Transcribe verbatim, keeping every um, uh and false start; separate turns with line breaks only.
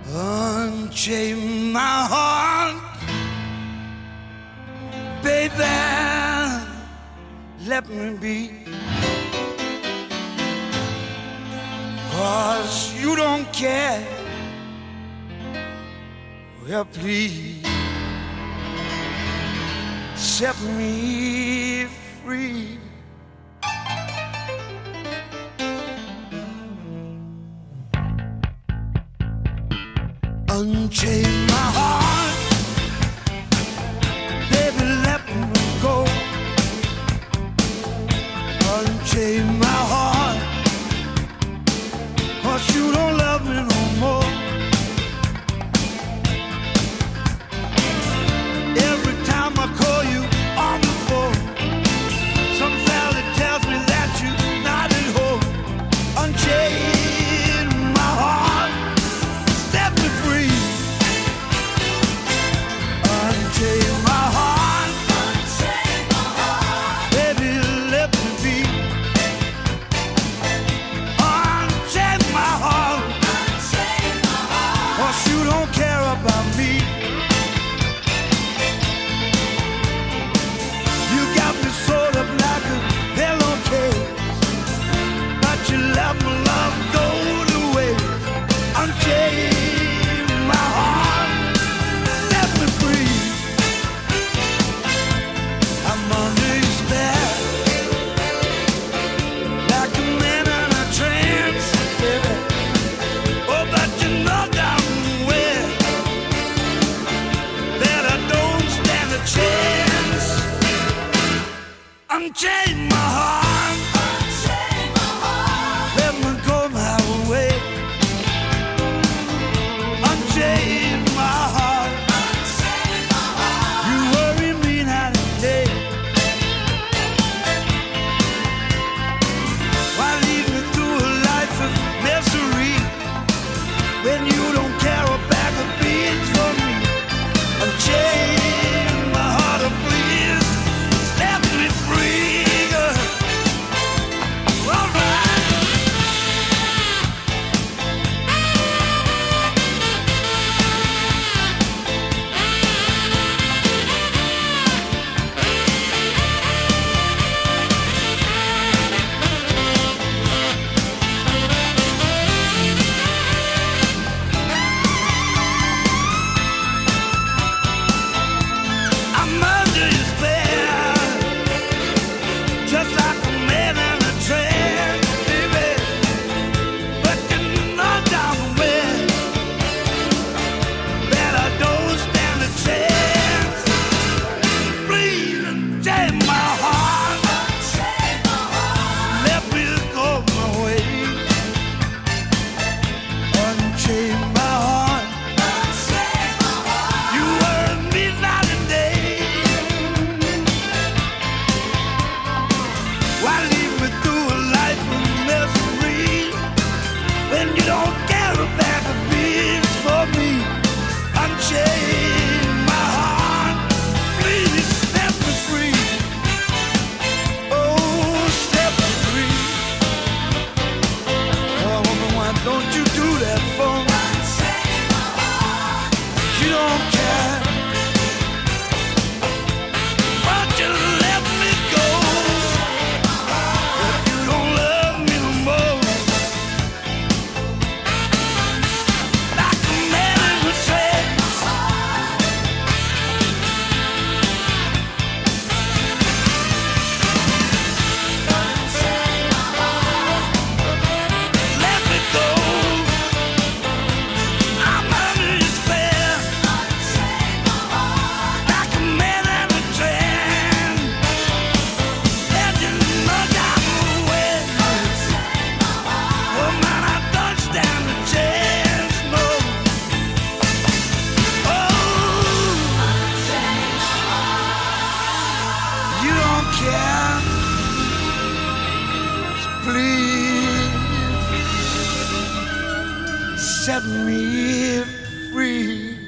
Unchain my heart, baby, let me be. 'Cause you don't care. Well, please set me free. Unchain my heart, baby, let me go. Unchain my heart, 'cause you don't love me no more. Every time I call you on the phone, some fella tells me that you're not at home. Unchain my heart, set me free. Unchain my heart, unchain my heart, baby, let me be. Unchain my heart, unchain my heart, 'cause you don't care about me. You got me sort of like a pillowcase, but you let my love go to waste. Unchain my heart, set me free. I'm under your spell, like a man in a trance, baby. Oh, but you know damn well that I don't stand a chance. Unchain my heart, unchain my heart, let me go my way. Unchain my heart, unchain my heart, you worry me night and day. Why lead me through a life of misery when you don't care a bag of beans for me? Unchain my heart, oh please, set me free. All right. I'm under your spell, just like a man in a trance, baby. But you know damn well that I don't stand a chance. Please unchain my heart, unchain my heart, let me go my way. Unchain my heart, unchain my heart, you worry me night and day. Why lead me through a life of misery when you don't care a bag of beans for me? Unchain my heart, please set me free. Oh, set me free. Oh, woman, why don't you do that for me? You don't care, but you let me go. If you don't love me no more, like a man in a trance. Let me go. I'm under your spell, like a man in a trance. And you know damn well, oh man, I don't stand a chance, no. Oh, you don't care, so please set me free.